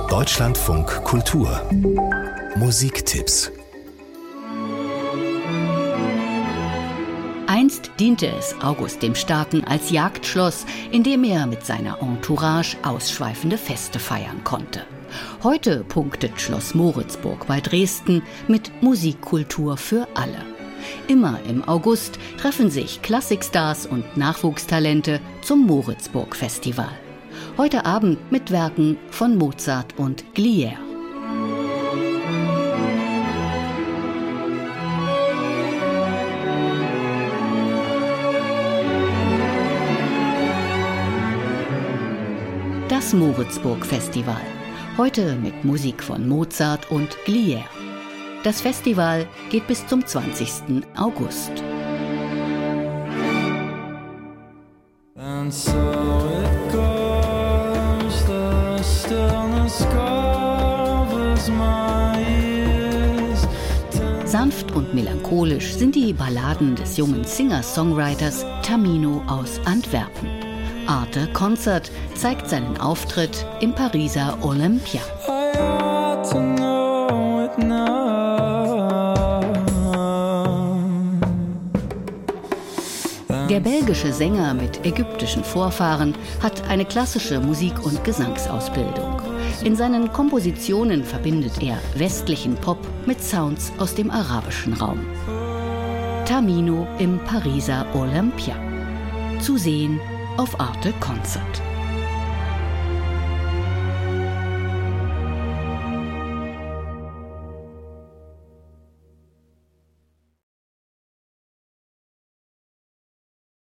Deutschlandfunk Kultur Musiktipps. Einst diente es August dem Starken als Jagdschloss, in dem er mit seiner Entourage ausschweifende Feste feiern konnte. Heute punktet Schloss Moritzburg bei Dresden mit Musikkultur für alle. Immer im August treffen sich Klassikstars und Nachwuchstalente zum Moritzburg-Festival. Heute Abend mit Werken von Mozart und Glier. Das Moritzburg-Festival. Heute mit Musik von Mozart und Glier. Das Festival geht bis zum 20. August. Sanft und melancholisch sind die Balladen des jungen Singer-Songwriters Tamino aus Antwerpen. Arte Concert zeigt seinen Auftritt im Pariser Olympia. Der belgische Sänger mit ägyptischen Vorfahren hat eine klassische Musik- und Gesangsausbildung. In seinen Kompositionen verbindet er westlichen Pop mit Sounds aus dem arabischen Raum. Tamino im Pariser Olympia. Zu sehen auf Arte Concert.